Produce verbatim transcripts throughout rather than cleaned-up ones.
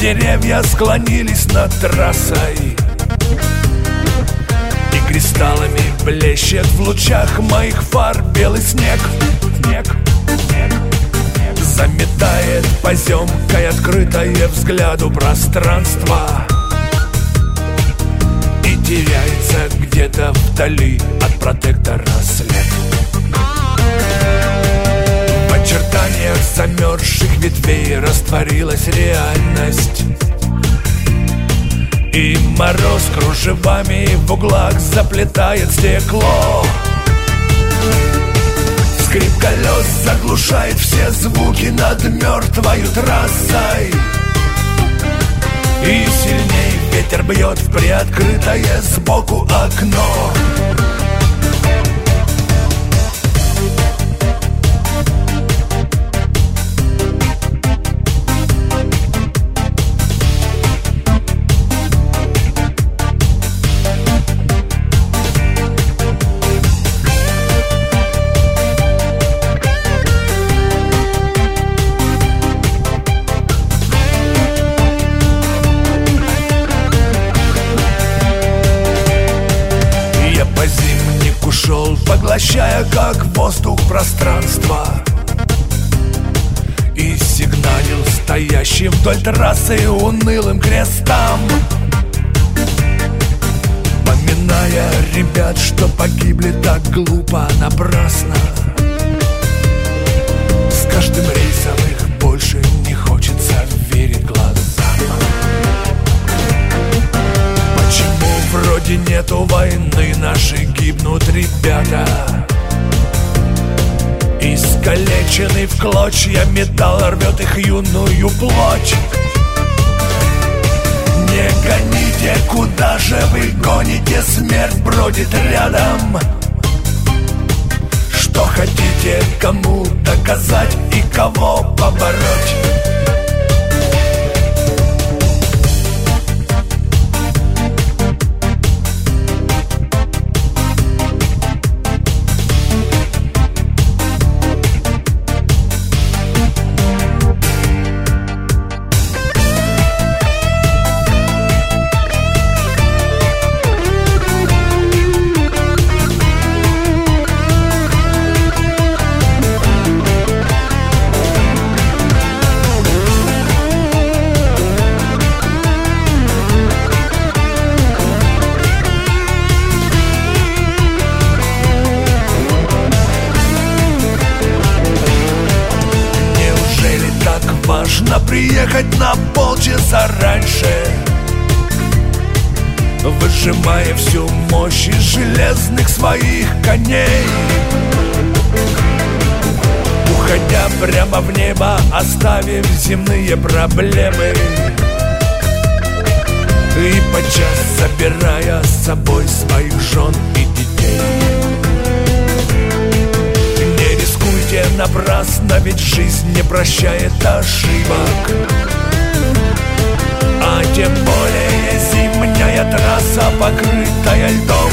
Деревья склонились над трассой, и кристаллами блещет в лучах моих фар белый снег. Снег, снег, снег. Заметает поземкой открытое взгляду пространство и теряется где-то вдали от протектора след. В очертаниях замерзших ветвей растворилась реальность, и мороз кружевами в углах заплетает стекло. Скрип колес заглушает все звуки над мертвою трассой, и сильней ветер бьет в приоткрытое сбоку окно. Шел, поглощая как воздух пространство, и сигналил стоящим вдоль трассы унылым крестам, поминая ребят, что погибли так глупо, напрасно. С каждым рейсом их больше не хочется верить глазам. Почему вроде нету войны, наши гибнут ребята? Искалеченный в клочья металл рвет их юную плоть. Не гоните, куда же вы гоните? Смерть бродит рядом. Что хотите кому доказать и кого побороть? Важно приехать на полчаса раньше, выжимая всю мощь из железных своих коней, уходя прямо в небо, оставив земные проблемы, и подчас забирая с собой своих жен и детей. Напрасно, ведь жизнь не прощает ошибок, а тем более зимняя трасса, покрытая льдом.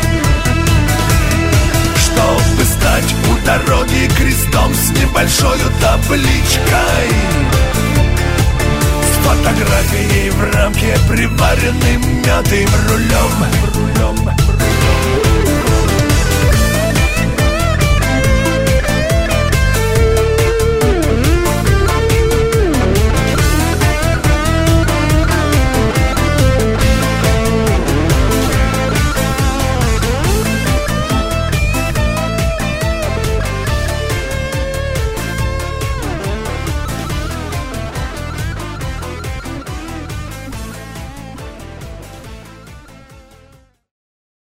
Чтобы стать у дороги крестом с небольшой табличкой, с фотографией в рамке, приваренным мятым рулем, рулем.